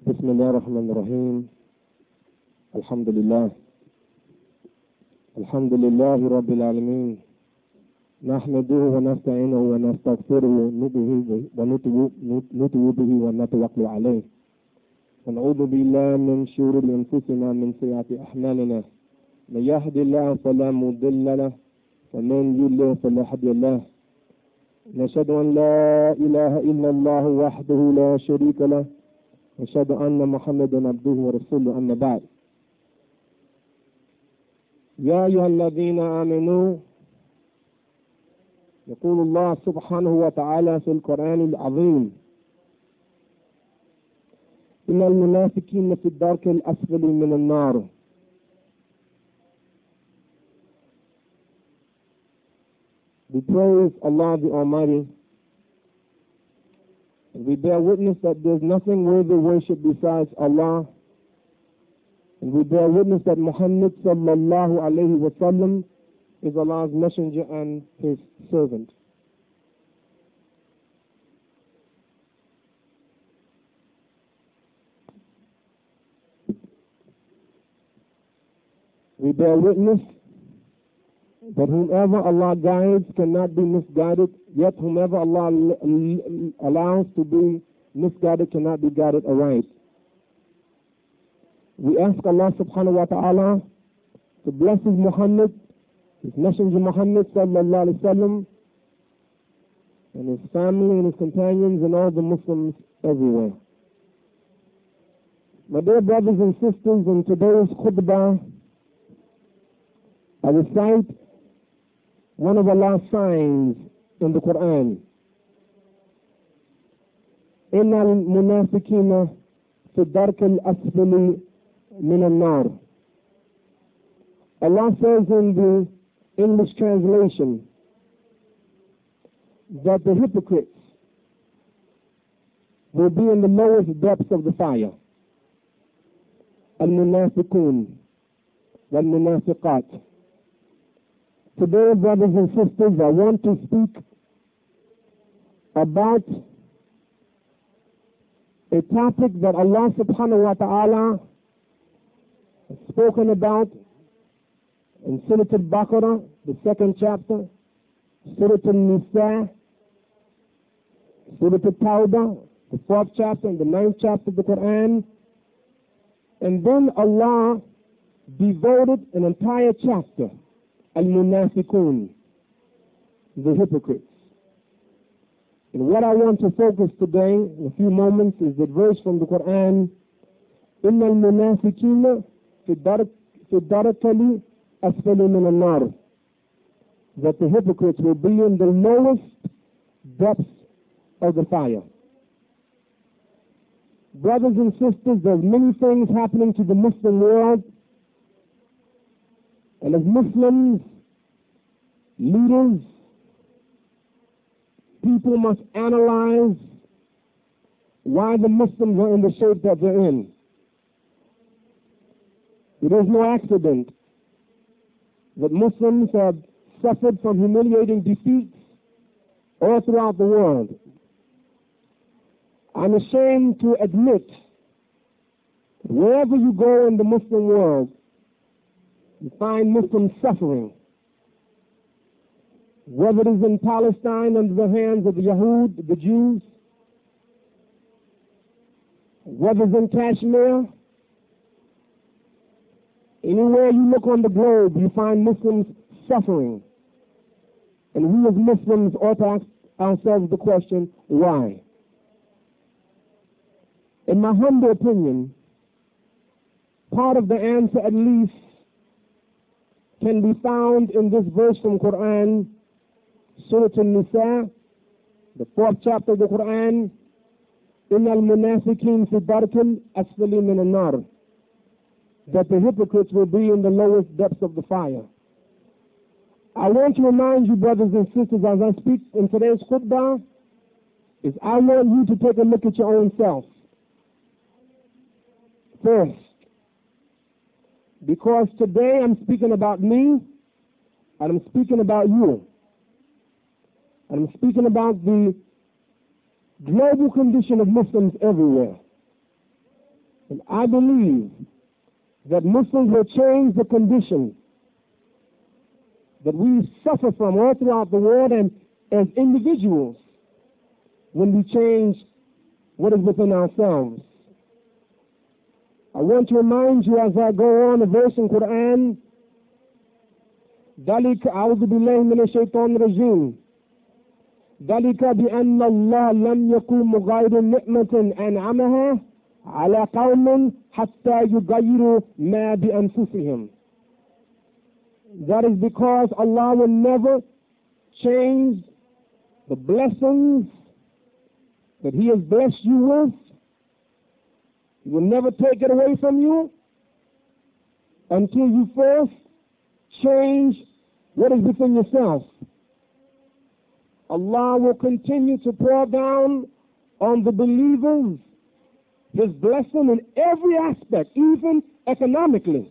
بسم الله الرحمن الرحيم. الحمد لله رب العالمين. نحمده ونستعينه ونستغفره ونتوب به ونتوكل عليه ونعوذ بالله من شرور أنفسنا من سيئات أعمالنا. من يهد الله فلا مضل له ومن يضلل فلا هادي له. نشهد أن لا إله إلا الله وحده لا شريك له نشهد أن محمدا عبده ورسوله. أما بعد، يا أيها الذين آمنوا، يقول الله سبحانه وتعالى في القرآن العظيم: إن المنافقين في الدرك الأسفل من النار. We praise Allah the Almighty, and we bear witness that there is nothing worthy of worship besides Allah, and we bear witness that Muhammad sallallahu alayhi wa sallam is Allah's messenger and his servant. We bear witness that whomever Allah guides cannot be misguided, yet whomever Allah allows to be misguided cannot be guided aright. We ask Allah subhanahu wa ta'ala to bless his Muhammad, his messenger Muhammad sallallahu alayhi wa sallam, and his family and his companions and all the Muslims everywhere. My dear brothers and sisters, in today's khutbah, I recite one of Allah's signs in the Quran. إِنَّ الْمُنَافِقِينَ فِي الدَّرْكِ الْأَسْفَلِ مِنَ النَّارِ. Allah says in the English translation that the hypocrites will be in the lowest depths of the fire. Al-Munafiqun wal-Munafiqat. Today, brothers and sisters, I want to speak about a topic that Allah subhanahu wa ta'ala has spoken about in Surah Al-Baqarah, the 2nd chapter, Surah Al-Nisa, Surah Al-Tawbah, the 4th chapter, and the 9th chapter of the Quran. And then Allah devoted an entire chapter, Al-Munafiqun, the hypocrites. And what I want to focus today in a few moments is the verse from the Quran: إِنَّ الْمُنَافِقِينَ فِي الدَّرْكِ الْأَسْفَلِ مِنَ النَّارِ. That the hypocrites will be in the lowest depths of the fire. Brothers and sisters, there's many things happening to the Muslim world. And as Muslims, leaders, people must analyze why the Muslims are in the shape that they're in. It is no accident that Muslims have suffered from humiliating defeats all throughout the world. I'm ashamed to admit that wherever you go in the Muslim world, you find Muslims suffering. Whether it is in Palestine under the hands of the Yahud, the Jews, whether it's in Kashmir, anywhere you look on the globe, you find Muslims suffering. And we as Muslims ought to ask ourselves the question, why? In my humble opinion, part of the answer at least can be found in this verse from Quran, Surah Al-Nisa, the 4th chapter of the Quran: إِنَّ الْمُنَافِقِينَ فِي الدَّرْكِ الْأَسْفَلِ مِنَ النَّارِ. That the hypocrites will be in the lowest depths of the fire. I want to remind you, brothers and sisters, as I speak in today's khutbah, is I want you to take a look at your own self first. Because today I'm speaking about me, and I'm speaking about you. And I'm speaking about the global condition of Muslims everywhere. And I believe that Muslims will change the condition that we suffer from all throughout the world and as individuals when we change what is within ourselves. I want to remind you as I go on a verse in Quran, ذلك أعوذ بالله من الشيطان الرجيم ذلك بأن الله لم يكن مغير نعمة أنعمها على قوم حتى يغيروا ما بأنفسهم. That is because Allah will never change the blessings that He has blessed you with. He will never take it away from you until you first change what is within yourself. Allah will continue to pour down on the believers His blessing in every aspect, even economically.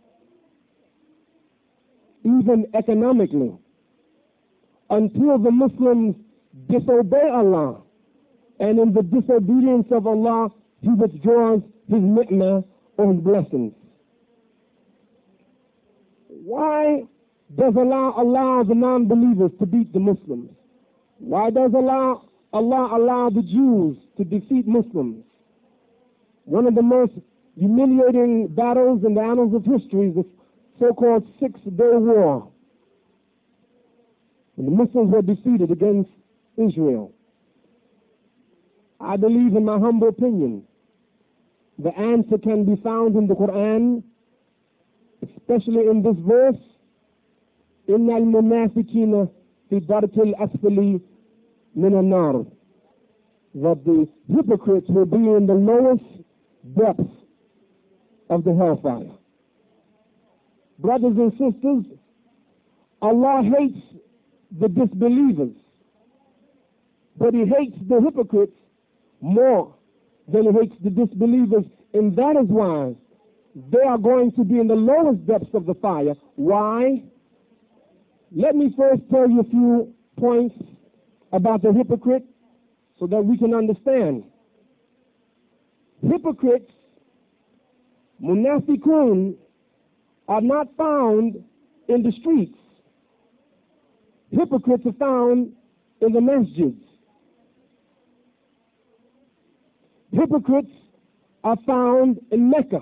Even economically. Until the Muslims disobey Allah. And in the disobedience of Allah, He withdraws His ni'mah or His blessings. Why does Allah allow the non-believers to beat the Muslims? Why does Allah allow the Jews to defeat Muslims? One of the most humiliating battles in the annals of history is the so-called Six-Day War. And the Muslims were defeated against Israel. I believe, in my humble opinion, the answer can be found in the Quran, especially in this verse, إِنَّ الْمُنَافِقِينَ فِي دَرْكِ الْأَسْفَلِ مِنَ النَّارِ, that the hypocrites will be in the lowest depths of the hellfire. Brothers and sisters, Allah hates the disbelievers, but He hates the hypocrites more than He hates the disbelievers, and that is why they are going to be in the lowest depths of the fire. Why? Let me first tell you a few points about the hypocrite so that we can understand. Hypocrites, munafiqun, are not found in the streets. Hypocrites are found in the masjids. Hypocrites are found in Mecca.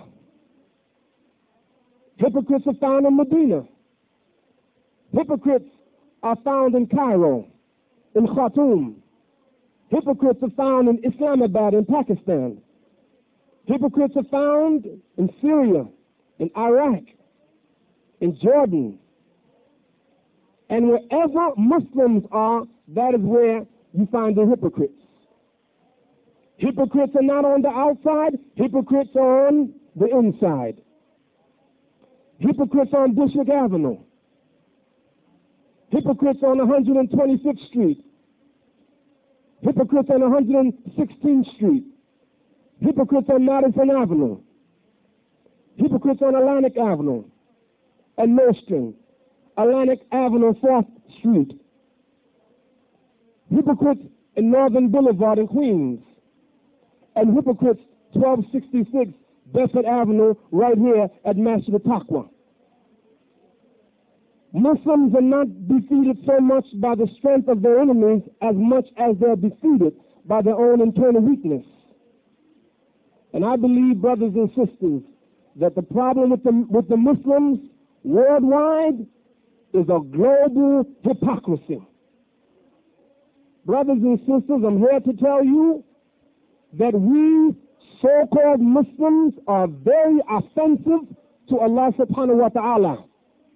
Hypocrites are found in Medina. Hypocrites are found in Cairo, in Khartoum. Hypocrites are found in Islamabad, in Pakistan. Hypocrites are found in Syria, in Iraq, in Jordan. And wherever Muslims are, that is where you find the hypocrites. Hypocrites are not on the outside, hypocrites are on the inside. Hypocrites on District Avenue. Hypocrites on 125th Street. Hypocrites on 116th Street. Hypocrites on Madison Avenue. Hypocrites on Atlantic Avenue and Millstream. Atlantic Avenue, 4th Street. Hypocrites in Northern Boulevard in Queens. And hypocrites 1266 Bedford Avenue right here at Masjid al-Taqwa. Muslims are not defeated so much by the strength of their enemies as much as they're defeated by their own internal weakness. And I believe, brothers and sisters, that the problem with the Muslims worldwide is a global hypocrisy. Brothers and sisters, I'm here to tell you that we so-called Muslims are very offensive to Allah subhanahu wa ta'ala.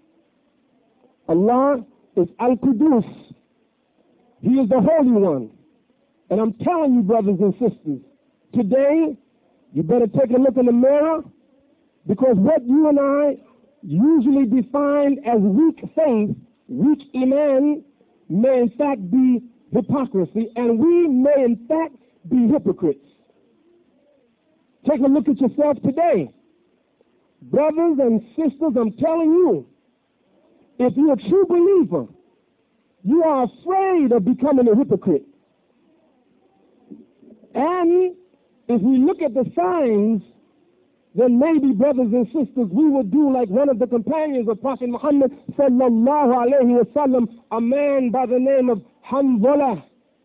Allah is Al-Qudus. He is the Holy One. And I'm telling you, brothers and sisters, today you better take a look in the mirror, because what you and I usually define as weak faith, weak iman, may in fact be hypocrisy, and we may in fact be hypocrites. Take a look at yourself today. Brothers and sisters, I'm telling you, if you're a true believer, you are afraid of becoming a hypocrite. And if we look at the signs then maybe, brothers and sisters, we would do like one of the companions of Prophet Muhammad sallallahu alayhi wasallam, a man by the name of Hanzala.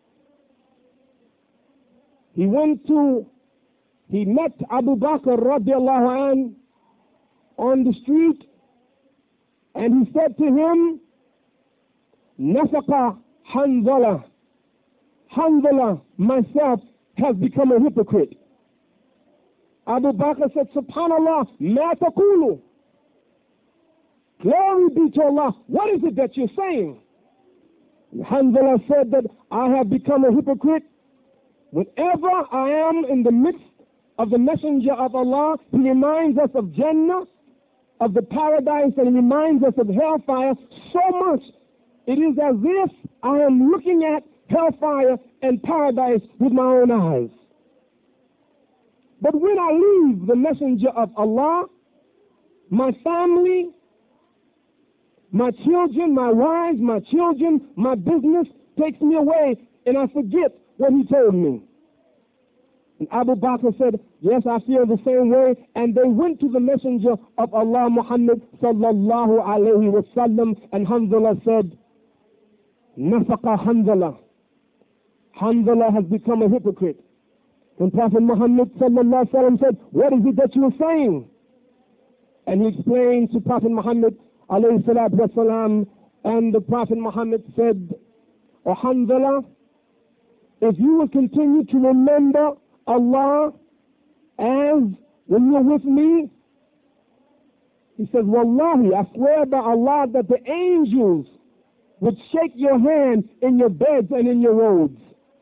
He met Abu Bakr radiallahu anh on the street, and he said to him, Nafaqa Hanzala. Hanzala, myself, has become a hypocrite. Abu Bakr said, Subhanallah, ma taqulu. Glory be to Allah. What is it that you're saying? Hanzala said that I have become a hypocrite. Whenever I am in the midst of the messenger of Allah, he reminds us of Jannah, of the paradise, and he reminds us of hellfire so much. It is as if I am looking at hellfire and paradise with my own eyes. But when I leave the messenger of Allah, my family, my children, my wives, my children, my business takes me away, and I forget what he told me. And Abu Bakr said, yes, I feel the same way. And they went to the messenger of Allah, Muhammad sallallahu alayhi wa sallam, and Hanzala said, Nafaqa Hanzala. Hanzala has become a hypocrite. And Prophet Muhammad sallallahu alayhi wa sallam said, what is it that you are saying? And he explained to Prophet Muhammad alayhi salatu wa salam, and the Prophet Muhammad said, O Hanzala, if you will continue to remember Allah as when you're with me, he says, Wallahi, I swear by Allah that the angels would shake your hand in your beds and in your robes.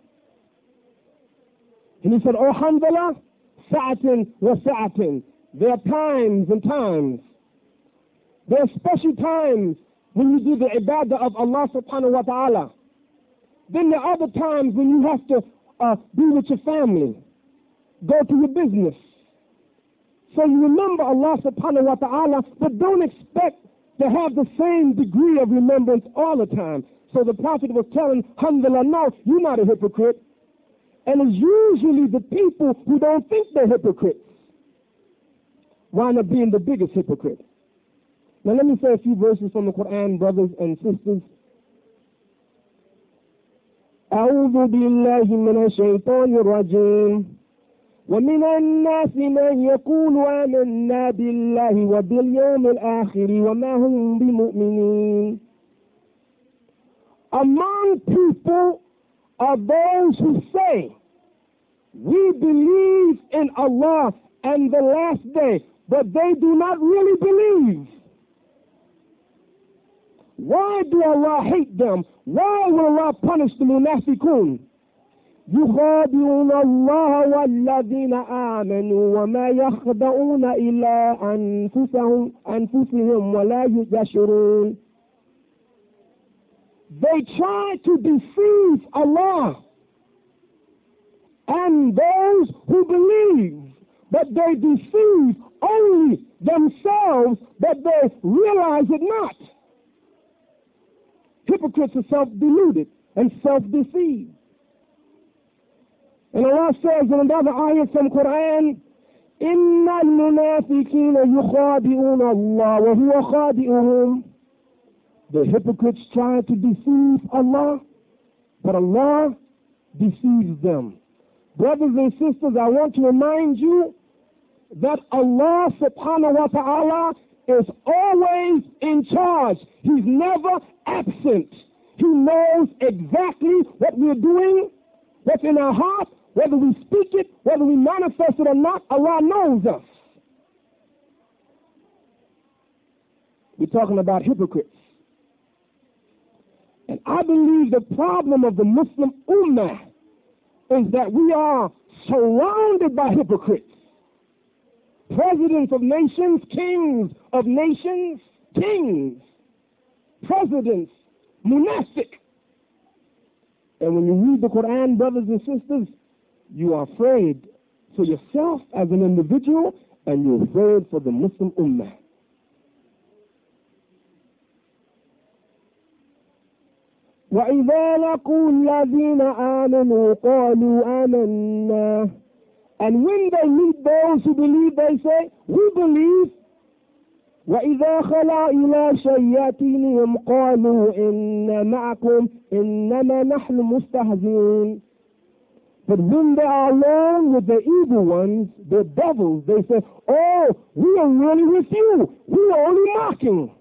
And he said, O Hanzala, sa'atin wa sa'atin. There are times and times. There are special times when you do the ibadah of Allah subhanahu wa ta'ala. Then there are other times when you have to be with your family, go to your business. So you remember Allah subhanahu wa ta'ala, but don't expect to have the same degree of remembrance all the time. So the Prophet was telling Hanzala, no, you're not a hypocrite. And it's usually the people who don't think they're hypocrites wind up being the biggest hypocrite. Now let me say a few verses from the Quran, brothers and sisters. أعوذ بالله من الشيطان الرجيم ومن الناس من يقول آمنا بالله وباليوم الآخر وما هم بمؤمنين. Among people are those who say, we believe in Allah and the last day, but they do not really believe. Why do Allah hate them? Why will Allah punish the munafiqun? يخادعون الله والذين آمنوا وما يخدعون إلا أنفسهم ولا يجشرون. They try to deceive Allah and those who believe, but they deceive only themselves, but they realize it not. Hypocrites are self-deluded and self-deceived. And Allah says in another ayah from Quran, إِنَّ الْمُنَافِقِينَ يُخَادِعُونَ اللَّهَ وَهُوَ خَادِعُهُمْ. The hypocrites try to deceive Allah, but Allah deceives them. Brothers and sisters, I want to remind you that Allah subhanahu wa ta'ala is always in charge. He's never absent. He knows exactly what we're doing, what's in our heart, whether we speak it, whether we manifest it or not. Allah knows us. We're talking about hypocrites. And I believe the problem of the Muslim Ummah is that we are surrounded by hypocrites. Presidents of nations, kings of nations, kings, presidents, monastic. And when you read the Quran, brothers and sisters, you are afraid for yourself as an individual, and you're afraid for the Muslim Ummah. وَإِذَا لَقُوا الَّذِينَ آمَنُوا قَالُوا آمَنَّا. And when they meet those those who believe, they say, we believe. وَإِذَا خَلَا إِلَى شَيَّاطِينِهِمْ قَالُوا إِنَّا مَعَكُمْ إِنَّمَا نَحْنُ مُسْتَهْزِئُونَ. But when they are alone with the evil ones, the devils, they say, oh, we are really with you. We are only mocking.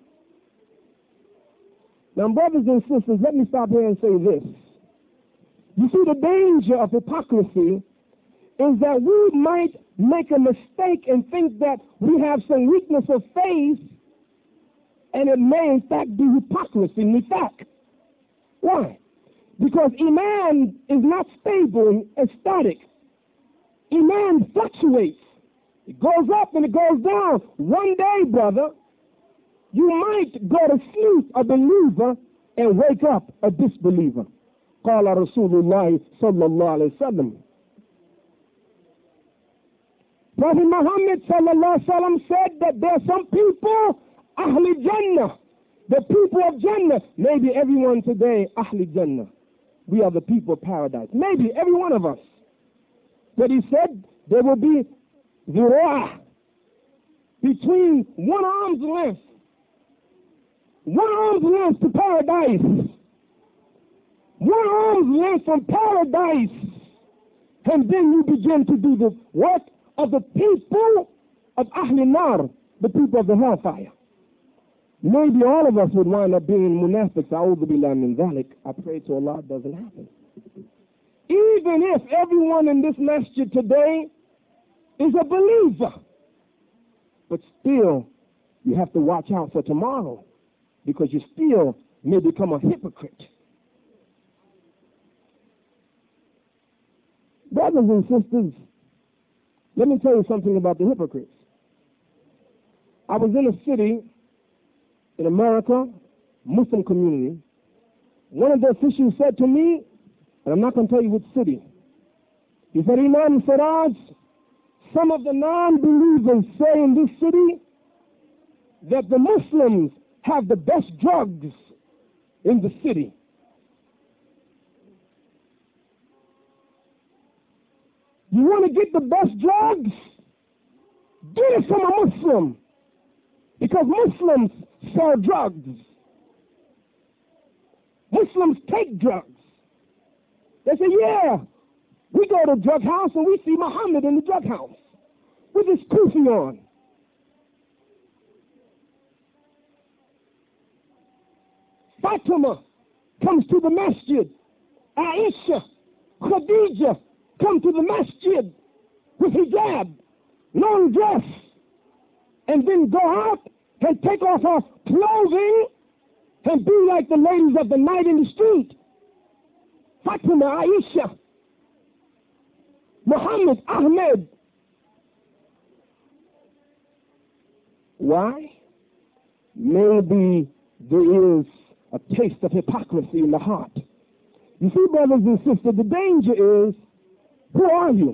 Now, brothers and sisters, let me stop here and say this. You see, the danger of hypocrisy is that we might make a mistake and think that we have some weakness of faith, and it may in fact be hypocrisy, nifaq. Why? Because Iman is not stable and static. Iman fluctuates. It goes up and it goes down. One day, brother, you might go to sleep a believer and wake up a disbeliever. قال رسول الله صلى الله عليه وسلم. Prophet Muhammad sallallahu alaihi wasallam said that there are some people, Ahli Jannah, the people of Jannah. Maybe everyone today, Ahli Jannah. We are the people of paradise. Maybe every one of us. But he said there will be zirah, between one arm's length. One arm's length to paradise. One arm's length from paradise. And then you begin to do the work of the people of Ahli Nar, the people of the hellfire. Maybe all of us would wind up being munafiqs. A'udhu billah min dhalik. I pray to Allah it doesn't happen. Even if everyone in this masjid today is a believer, but still you have to watch out for tomorrow, because you still may become a hypocrite. Brothers and sisters, let me tell you something about the hypocrites. I was in a city in America, Muslim community. One of the officials said to me, and I'm not going to tell you which city, he said, Imam Siraj, some of the non-believers say in this city that the Muslims have the best drugs in the city. You want to get the best drugs? Get it from a Muslim. Because Muslims sell drugs. Muslims take drugs. They say, yeah, we go to a drug house and we see Muhammad in the drug house with his kufi on. Fatima comes to the masjid. Aisha, Khadija come to the masjid with hijab, long dress, and then go out and take off her clothing and be like the ladies of the night in the street. Fatima, Aisha, Muhammad, Ahmed. Why? Maybe there is a taste of hypocrisy in the heart. You see, brothers and sisters, the danger is, who are you?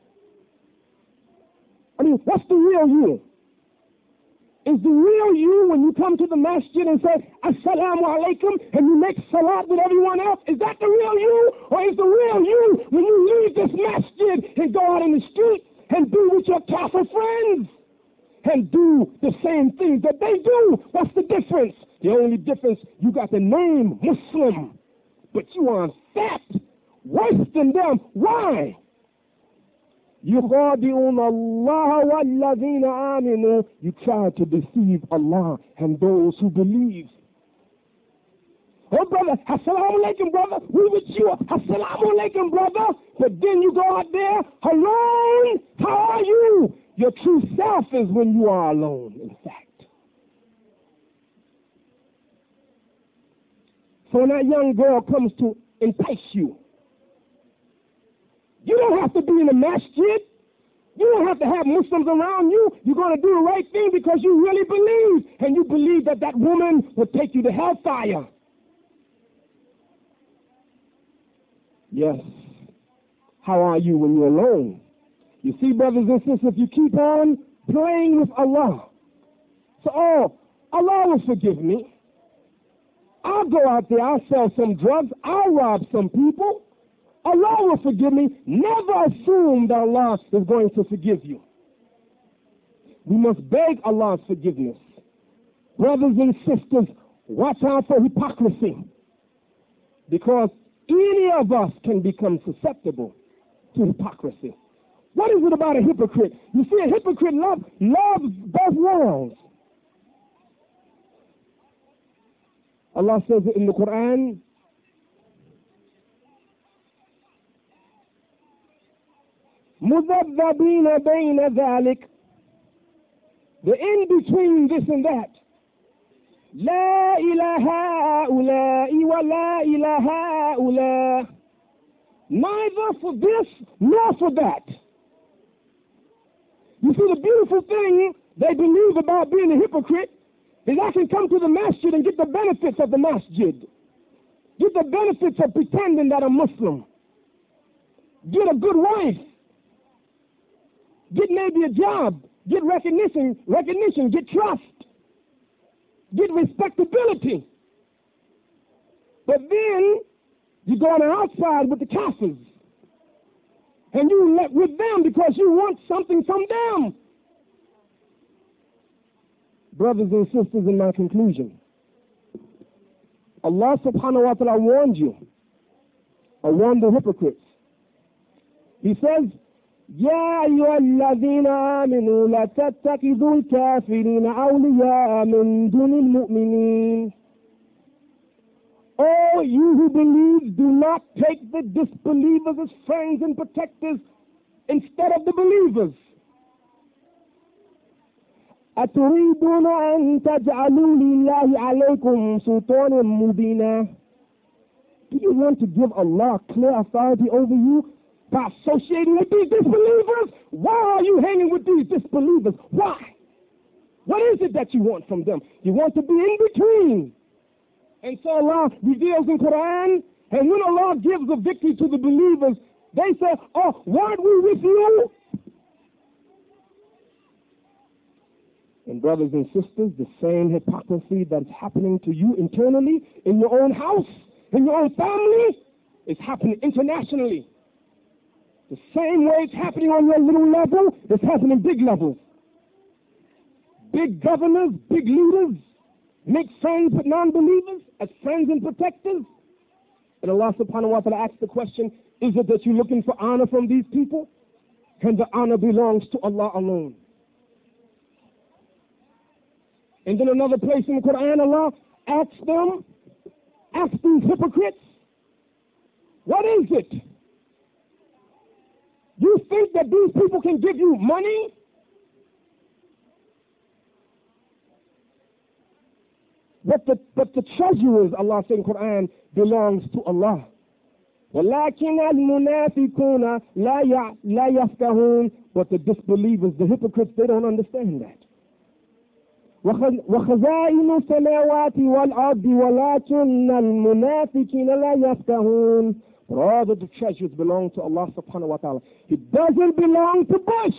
I mean, what's the real you? Is the real you when you come to the masjid and say, Assalamu alaikum, and you make salat with everyone else? Is that the real you? Or is the real you when you leave this masjid and go out in the street and be with your kafir friends and do the same things that they do? What's the difference? The only difference, you got the name Muslim, but you are fat, worse than them. Why? يُخَادِعُونَ اللَّهَ وَالَّذِينَ آمِنُوا. You try to deceive Allah and those who believe. Oh, brother, assalamu alaikum, brother. We with you. Assalamu alaikum, brother. But then you go out there alone. How are you? Your true self is when you are alone, in fact. So when that young girl comes to entice you, you don't have to be in a masjid. You don't have to have Muslims around you. You're going to do the right thing because you really believe. And you believe that that woman will take you to hellfire. Yes. How are you when you're alone? You see, brothers and sisters, if you keep on playing with Allah, so, oh, Allah will forgive me. I'll go out there, I'll sell some drugs, I'll rob some people. Allah will forgive me. Never assume that Allah is going to forgive you. We must beg Allah's forgiveness. Brothers and sisters, watch out for hypocrisy, because any of us can become susceptible to hypocrisy. What is it about a hypocrite? You see, a hypocrite loves both worlds. Allah says it in the Quran, مُذَبَّذَبِينَ بَيْنَ ذَلِكَ, the in-between this and that. لا إله هؤلاء ولا إله هؤلاء. Neither for this nor for that. You see, the beautiful thing they believe about being a hypocrite is I can come to the masjid and get the benefits of the masjid. Get the benefits of pretending that I'm Muslim. Get a good wife. Get maybe a job. Get recognition, get trust. Get respectability. But then you go on the outside with the kafirs, and you let with them because you want something from them. Brothers and sisters, in my conclusion, Allah subhanahu wa ta'ala warned you, or warned the hypocrites. He says, يا أيها الذين آمنوا لا تتخذوا الكافرين أولياء من دون المؤمنين. Oh, you who believe, do not take the disbelievers as friends and protectors instead of the believers. أتريدون أن تجعلوا لله عليكم سلطانا مبينا. Do you want to give Allah clear authority over you by associating with these disbelievers? Why are you hanging with these disbelievers? Why? What is it that you want from them? You want to be in between. And so Allah reveals in Quran, and when Allah gives a victory to the believers, they say, oh, weren't we with you? And brothers and sisters, the same hypocrisy that's happening to you internally, in your own house, in your own family, is happening internationally. The same way it's happening on your little level, it's happening big levels. Big governors, big leaders make friends with non-believers as friends and protectors. And Allah subhanahu wa ta'ala asks the question, is it that you're looking for honor from these people? And the honor belongs to Allah alone. And then another place in the Quran, Allah asks these hypocrites, what is it? You think that these people can give you money? But the treasures, Allah said in the Quran, belongs to Allah. وَلَكِنَ الْمُنَافِقُونَ لَا يَفْقَهُونَ. But the disbelievers, the hypocrites, they don't understand that. وَخَزَائِنُ السَّمَاوَاتِ وَالْأَرْضِ وَلَكِنَّ الْمُنَافِقِينَ لَا يَفْقَهُونَ. But all of the treasures belong to Allah subhanahu wa ta'ala. It doesn't belong to Bush.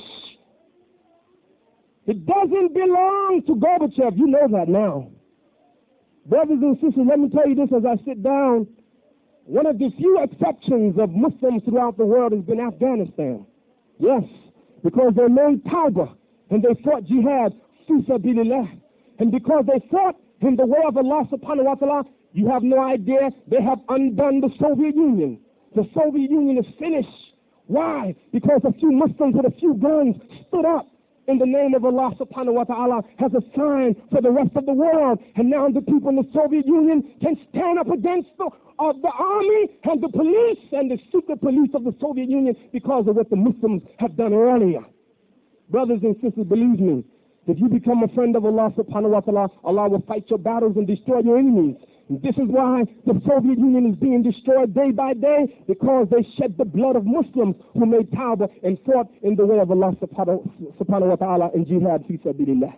It doesn't belong to Gorbachev. You know that now. Brothers and sisters, let me tell you this as I sit down. One of the few exceptions of Muslims throughout the world has been Afghanistan. Yes, because they made tawbah and they fought jihad fi sabilillah. And because they fought in the way of Allah subhanahu wa ta'ala, you have no idea, they have undone the Soviet Union. The Soviet Union is finished. Why? Because a few Muslims with a few guns stood up in the name of Allah subhanahu wa ta'ala as a sign for the rest of the world. And now the people in the Soviet Union can stand up against the army and the police and the secret police of the Soviet Union because of what the Muslims have done earlier. Brothers and sisters, believe me, if you become a friend of Allah subhanahu wa ta'ala, Allah will fight your battles and destroy your enemies. And this is why the Soviet Union is being destroyed day by day, because they shed the blood of Muslims who made tawbah and fought in the way of Allah subhanahu wa ta'ala in jihad fi sabilillah.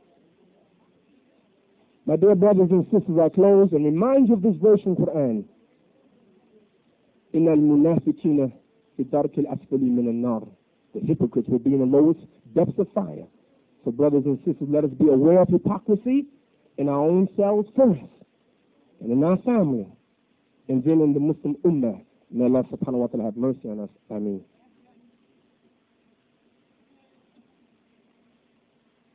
My dear brothers and sisters, I close and remind you of this verse in Quran. إِنَّ الْمُنَافِقِينَ فِي الدَّرْكِ الْأَسْفَلِ مِنَ النَّارِ. The hypocrites will be in the lowest depths of fire. So brothers and sisters, let us be aware of hypocrisy in our own selves first, and in our family, and then in the Muslim Ummah. May Allah subhanahu wa ta'ala have mercy on us. Ameen.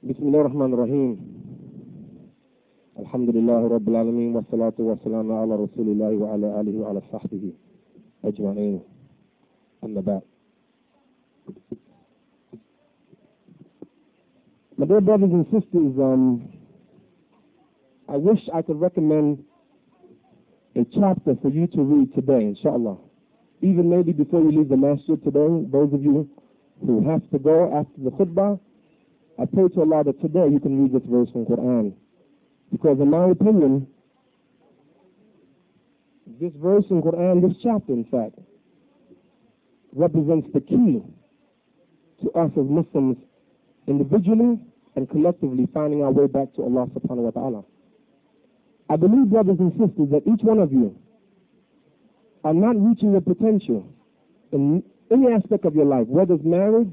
بسم الله الرحمن الرحيم الحمد لله رب العالمين والصلاة والسلام على رسول الله وعلى آله وعلى صحبه أجمعين أما بعد. My dear brothers and sisters, I wish I could recommend a chapter for you to read today, inshallah. Even maybe before you leave the masjid today, those of you who have to go after the khutbah, I pray to Allah that today you can read this verse from Quran. Because in my opinion, this verse in Quran, this chapter in fact, represents the key to us as Muslims individually and collectively finding our way back to Allah subhanahu wa ta'ala. I believe, brothers and sisters, that each one of you are not reaching your potential in any aspect of your life, whether it's marriage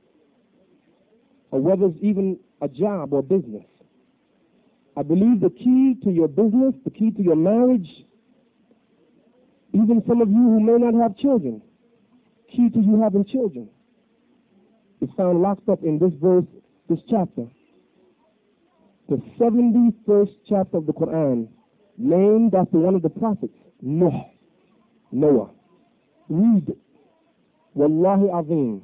or whether it's even a job or business. I believe the key to your business, the key to your marriage, even some of you who may not have children, key to you having children, is found locked up in this verse, this chapter. The 71st chapter of the Quran, named after one of the prophets, Noah. Read, Wallahi Azim.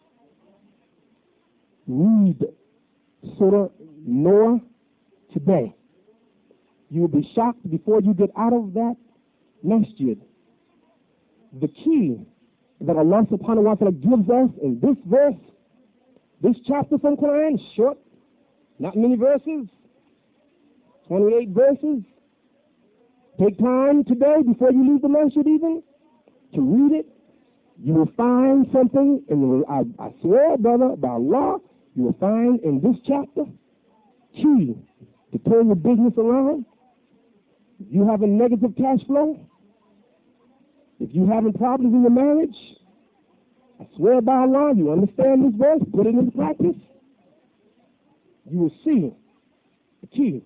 Read Surah Noah today. You will be shocked before you get out of that masjid. The key that Allah subhanahu wa ta'ala gives us in this verse, this chapter from Quran, is short, not many verses, 28 verses. Take time today before you leave the masjid even to read it. You will find something, and I swear, brother, by Allah, you will find in this chapter key to turn your business around. If you have a negative cash flow, if you having problems in your marriage, I swear by Allah, you understand this verse, put it into practice, you will see the key.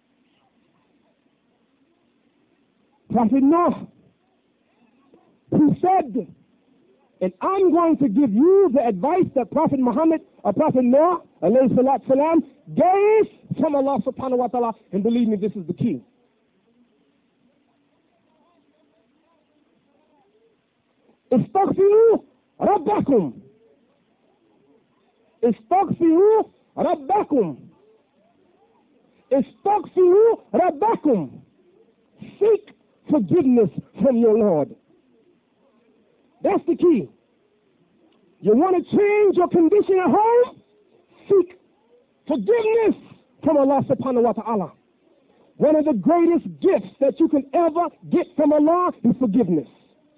Prophet Noah, who said, and I'm going to give you the advice that Prophet Muhammad, or Prophet Noah, alayhi salatu salam, gave from Allah subhanahu wa ta'ala, and believe me, this is the key. Istaghfiru rabbakum. Istaghfiru rabbakum. Istaghfiru rabbakum. Seek forgiveness from your Lord. That's the key. You want to change your condition at home? Seek forgiveness from Allah subhanahu wa ta'ala. One of the greatest gifts that you can ever get from Allah is forgiveness.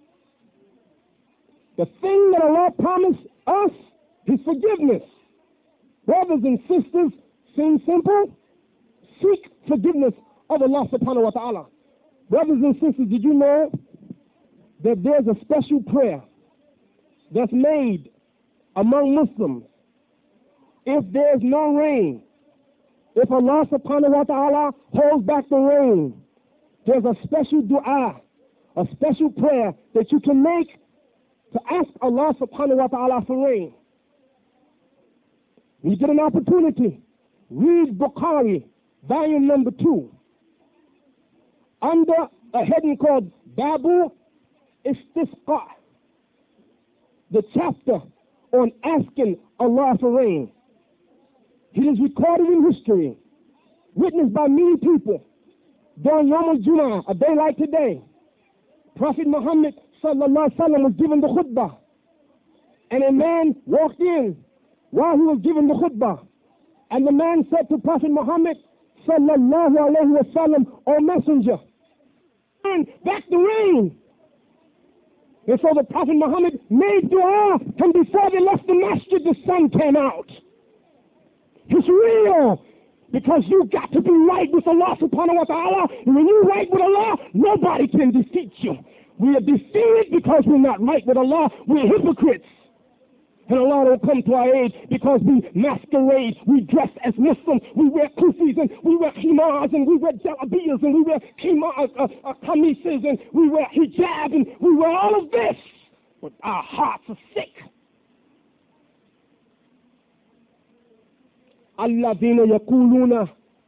The thing that Allah promised us is forgiveness. Brothers and sisters, seems simple. Seek forgiveness of Allah subhanahu wa ta'ala. Brothers and sisters, did you know that there's a special prayer that's made among Muslims if there's no rain? If Allah subhanahu wa ta'ala holds back the rain, there's a special dua, a special prayer that you can make to ask Allah subhanahu wa ta'ala for rain. When you get an opportunity, read Bukhari, volume number 2, under a heading called Babu Istisqa, the chapter on asking Allah for rain. It is recorded in history, witnessed by many people. During Yom al-Jum'ah, a day like today, Prophet Muhammad sallallahu alaihi wasallam was given the khutbah, and a man walked in while he was giving the khutbah, and the man said to Prophet Muhammad sallallahu alaihi wasallam, "O messenger, back the rain." And so the Prophet Muhammad made dua, and before they left the masjid, the sun came out. It's real, because you got to be right with Allah subhanahu wa ta'ala, and when you're right with Allah, nobody can defeat you. We are defeated because we're not right with Allah. We're hypocrites. And Allah will come to our aid because we masquerade, we dress as Muslims, we wear kufis, and we wear khimars, and we wear jalabiyas, and we wear kamises, and we wear hijab, and we wear all of this, but our hearts are sick. الذين يقولون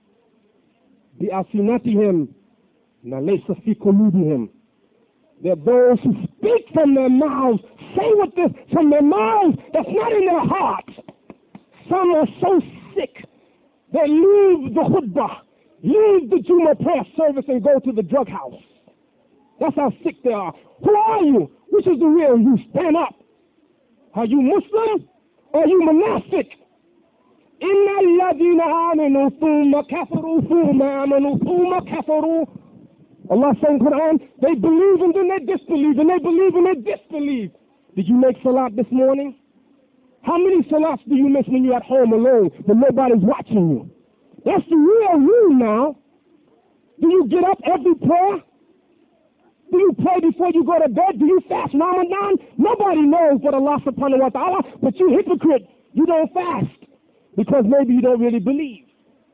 بألسنتهم ما ليس في قلوبهم. They're those who speak from their mouths, say what this from their mouths that's not in their hearts. Some are so sick, they leave the khutbah, leave the Jummah prayer service and go to the drug house. That's how sick they are. Who are you? Which is the real you? Stand up. Are you Muslim or are you monastic? إِنَّ الَّذِينَ آمَنُوا ثُمَّ كَفَرُوا ثُمَّ آمَنُوا ثُمَّ كَفَرُوا. Allah says in the Quran, they believe and then they disbelieve, and they believe and they disbelieve. Did you make salat this morning? How many salats do you miss when you're at home alone, when nobody's watching you? That's the real you now. Do you get up every prayer? Do you pray before you go to bed? Do you fast Ramadan? Nobody knows but Allah subhanahu wa ta'ala, but you hypocrite, you don't fast because maybe you don't really believe.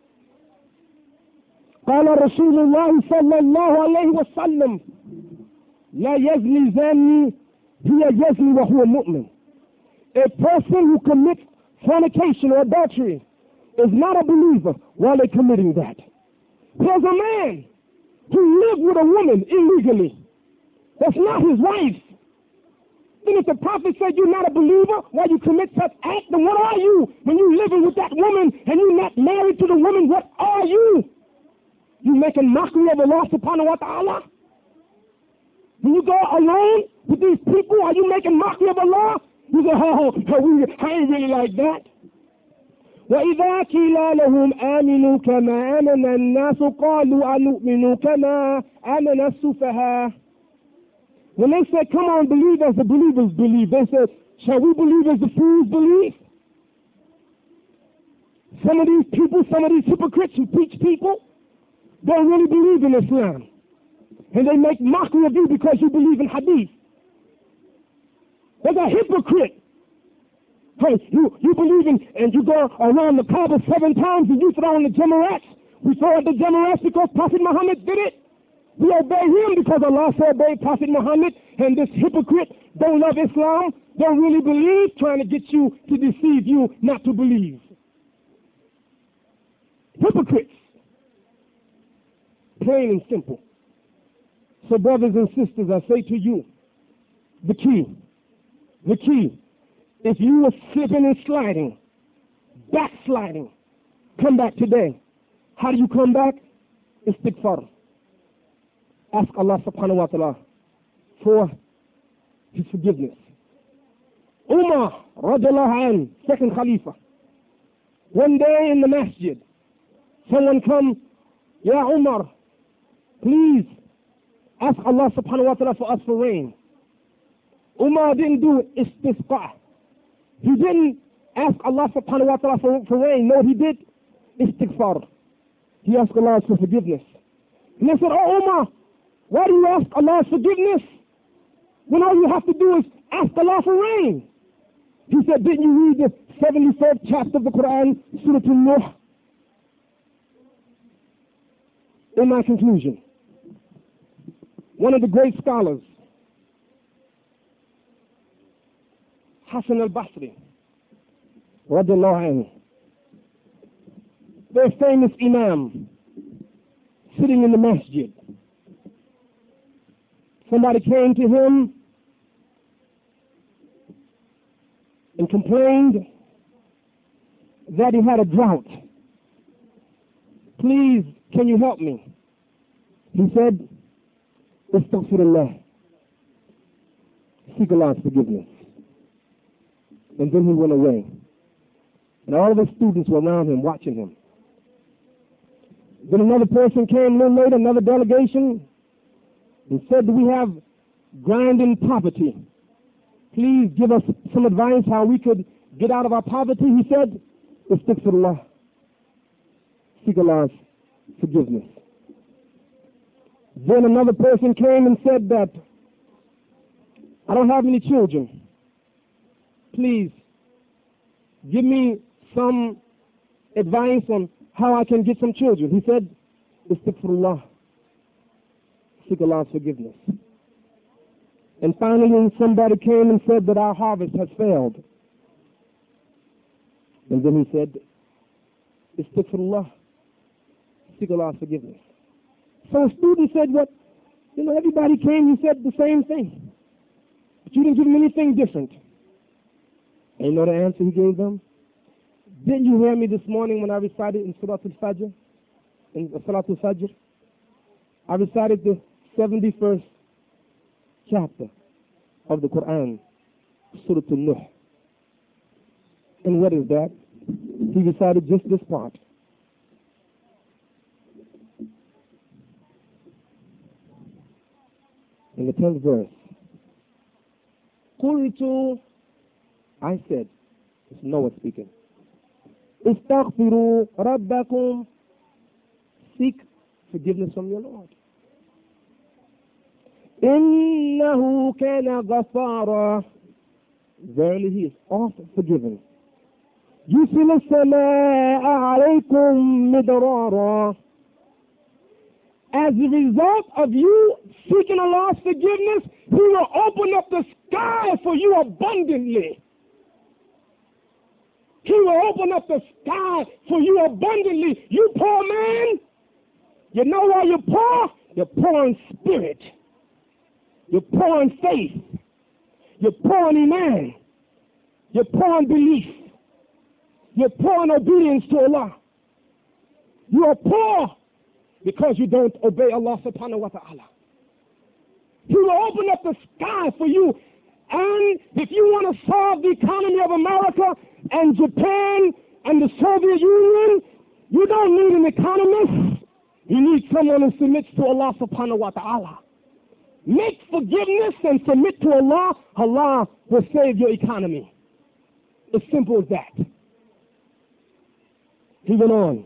قال رسول الله صلى الله عليه وسلم لا يزني زاني هي يزني وهو مؤمن. A person who commits fornication or adultery is not a believer while they're committing that. There's a man who lived with a woman illegally. That's not his wife. Then if the prophet said you're not a believer while you commit such act, then what are you? When you're living with that woman and you're not married to the woman, what are you? You making mockery of Allah subhanahu wa ta'ala? When you go alone with these people, are you making mockery of Allah? You say, I ain't really like that. وَإِذَا كِيلَ لَهُمْ آمِنُوا كَمَا آمَنَ النَّاسُ قَالُوا أَنُؤْمِنُوا كَمَا آمَنَ السُّفَهَاءُ. When they said, come on, believe as the believers believe, they said, shall we believe as the fools believe? Some of these people, some of these hypocrites who preach people, don't really believe in Islam. And they make mockery of you because you believe in hadith. They're a hypocrite. Hey, you believe in, and you go around the Kaaba 7 times and you throw in the Jamarat. We throw out the Jamarat because Prophet Muhammad did it. We obey him because Allah said obey Prophet Muhammad. And this hypocrite don't love Islam, don't really believe, trying to get you to deceive you not to believe. Hypocrites. Plain and simple. So brothers and sisters, I say to you, the key, if you were slipping and sliding, backsliding, come back today. How do you come back? Istighfar. Ask Allah subhanahu wa ta'ala for his forgiveness. Umar radiallahu anhu, second Khalifa. One day in the masjid, someone come, Ya Umar, please ask Allah subhanahu wa ta'ala for us for rain. Umar didn't do istisqa. He didn't ask Allah subhanahu wa ta'ala for rain. No, he did istighfar. He asked Allah for forgiveness. And they said, oh Umar, why do you ask Allah's forgiveness when all you have to do is ask Allah for rain? He said, didn't you read the 74th chapter of the Quran, Surah An-Nuh? In my conclusion, one of the great scholars, Hassan al-Basri, radiallahu anhu, their famous imam, sitting in the masjid. Somebody came to him and complained that he had a drought. Please, can you help me? He said, Astaghfirullah. Seek Allah's forgiveness. And then he went away. And all of the students were around him, watching him. Then another person came a little later, another delegation, and said, do we have grinding poverty? Please give us some advice how we could get out of our poverty. He said, Astaghfirullah. Seek Allah's forgiveness. Then another person came and said that, I don't have any children. Please give me some advice on how I can get some children. He said, Astaghfirullah. Seek Allah's forgiveness. And finally somebody came and said that our harvest has failed. And then he said, Istighfirullah. Seek Allah's forgiveness. So a student said, what? Everybody came, he said the same thing. But you didn't give him anything different. And you know the answer he gave them? Didn't you hear me this morning when I recited in Surah Al-Fajr? In Salatul Fajr? I recited the 71st chapter of the Quran, Surah Al-Nuh. And what is that? He recited just this part. In the 10th verse, قُلْتُ, I said, it's Noah speaking, إِسْتَغْفِرُوا رَبَّكُمْ, seek forgiveness from your Lord. إِنَّهُ كَانَ غَفَّارًا, verily he is often forgiven. يُرْسِلُ السَّمَاءَ عَلَيْكُمْ مِدْرَارًا, as a result of you seeking Allah's forgiveness, He will open up the sky for you abundantly. He will open up the sky for you abundantly. You poor man, you know why you're poor? You're poor in spirit. You're poor in faith. You're poor in iman. You're poor in belief. You're poor in obedience to Allah. You are poor because you don't obey Allah subhanahu wa ta'ala. He will open up the sky for you. And if you want to solve the economy of America and Japan and the Soviet Union, you don't need an economist. You need someone who submits to Allah subhanahu wa ta'ala. Make forgiveness and submit to Allah. Allah will save your economy. As simple as that. He went on.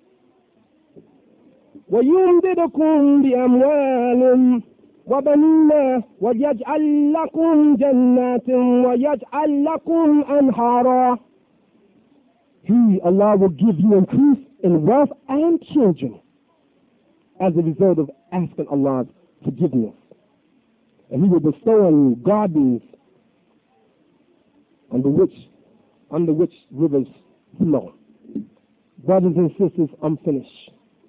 وَيُمْدِدُكُمْ بِأَمْوَالٍ وَبَنِينَ وَيَجْعَلْ لَكُمْ جَنَّاتٍ وَيَجْعَلْ لَكُمْ أَنْهَارًا. He, Allah, will give you increase in wealth and children as a result of asking Allah's forgiveness. And He will bestow on you gardens under which rivers flow. Brothers and sisters, I'm finished.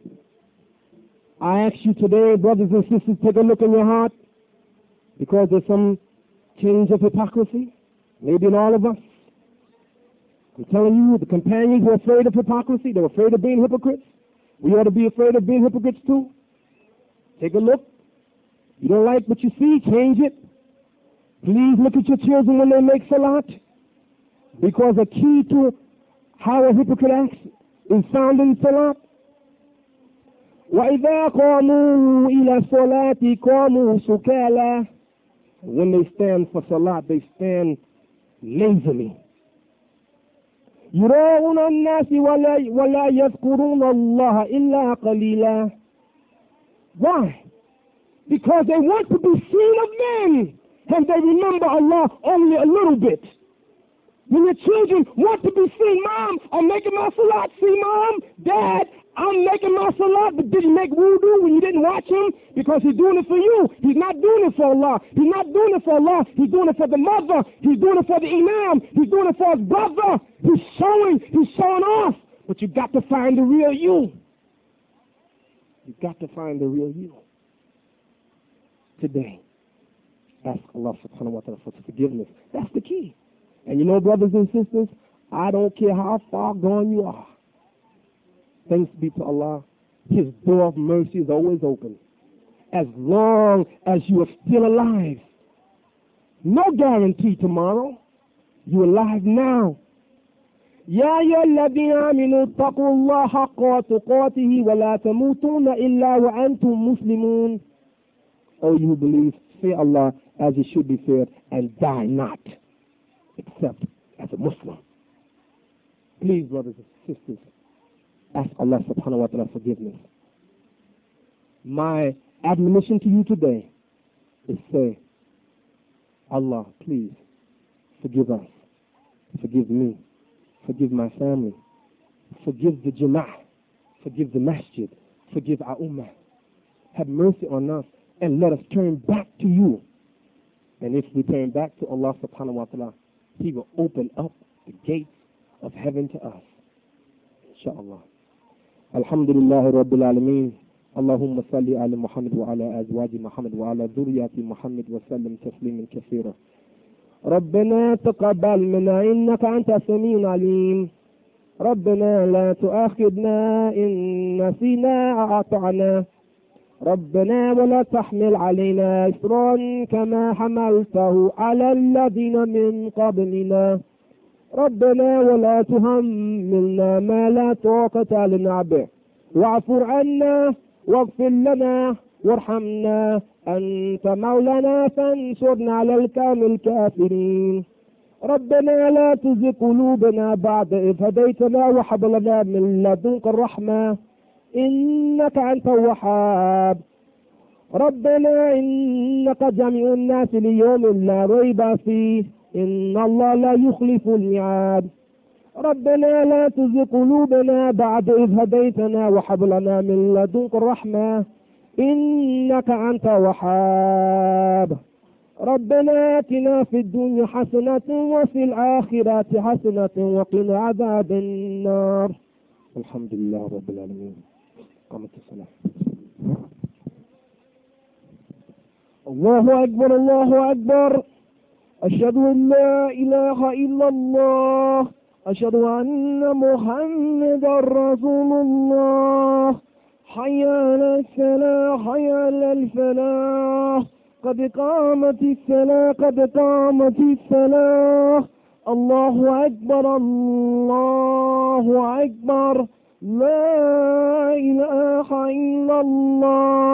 I ask you today, brothers and sisters, take a look in your heart, because there's some tinge of hypocrisy, maybe in all of us. I'm telling you, the companions were afraid of hypocrisy. They were afraid of being hypocrites. We ought to be afraid of being hypocrites too. Take a look. You don't like what you see, change it. Please look at your children when they make salat, because a key to how a hypocrite acts is found in salat. وَإِذَا قَامُوا إِلَى الصَّلَاةِ قَامُوا سُكَالَى. When they stand for salat, they stand lazily. يُرَاءُونَ النَّاسِ وَلَا يَذْكُرُونَ اللَّهَ إِلَّا قَلِيلًا. Why? Because they want to be seen of men, and they remember Allah only a little bit. When your children want to be seen, Mom, I'm making my salat. See, Mom, Dad, I'm making my salat. But did you make wudu when you didn't watch him? Because he's doing it for you. He's not doing it for Allah. He's not doing it for Allah. He's doing it for the mother. He's doing it for the imam. He's doing it for his brother. He's showing off. But you got to find the real you. You got to find the real you. Today, ask Allah subhanahu wa ta'ala for forgiveness. That's the key. And you know, brothers and sisters, I don't care how far gone you are. Thanks be to Allah, His door of mercy is always open. As long as you are still alive. No guarantee tomorrow. You're alive now. يا أيها الذين آمنوا اتقوا الله حق تقاته ولا تموتون إلا وأنتم مسلمون. Oh, you who believe, fear Allah as He should be feared, and die not, except as a Muslim. Please, brothers and sisters, ask Allah subhanahu wa ta'ala forgiveness. My admonition to you today is say, Allah, please forgive us, forgive me, forgive my family, forgive the Jama'ah, forgive the masjid, forgive our ummah. Have mercy on us and let us turn back to you. And if we turn back to Allah subhanahu wa ta'ala, He will open up the gates of heaven to us. إن شاء الله. الحمد لله رب العالمين. اللهم صل على محمد وعلى أزواج محمد وعلى ذرية محمد وسلم تسليما كثيرا. ربنا تقبل منا إنك أنت السميع العليم. ربنا لا تؤاخذنا إن نسينا أو أخطأنا. ربنا ولا تحمل علينا إصرا كما حملته على الذين من قبلنا. ربنا ولا تحملنا ما لا طاقة لنا به. واعف عنا واغفر لنا وارحمنا أنت مولانا فانصرنا على القوم الكافرين. ربنا لا تزغ قلوبنا بعد إذ هديتنا وهب لنا من لدنك الرحمة إنك أنت الوهاب. ربنا إنك جميع الناس ليوم لا ريب فيه إن الله لا يخلف الميعاد. ربنا لا تزغ قلوبنا بعد إذ هديتنا وهب لنا من لدنك الرحمة إنك أنت الوهاب. ربنا آتنا في الدنيا حسنة وفي الآخرة حسنة وقنا عذاب النار. الحمد لله رب العالمين. قامت الصلاة. الله أكبر الله أكبر. أشهد أن لا إله إلا الله. أشهد أن محمدا رسول الله. حي على الصلاة حي على الفلاح. قد قامت الصلاة قد قامت الصلاة. الله أكبر الله أكبر. لا إله إلا الله.